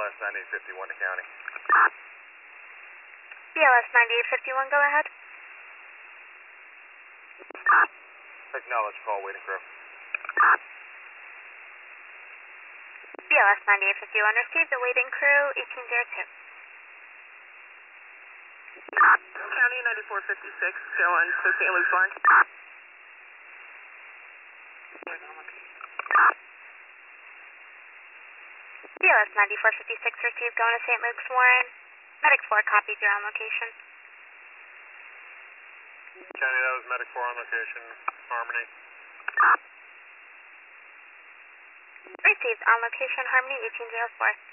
BLS 9851 to county. BLS 9851, go ahead. Acknowledge call, waiting crew. BLS 9851, received the waiting crew, 1802. County 9456, going to St. Luke's Barn. BLS 9456, received, going to St. Luke's Warren. Medic 4 copies your on location. County, that was Medic 4 on location, Harmony. Received, on location, Harmony 1804.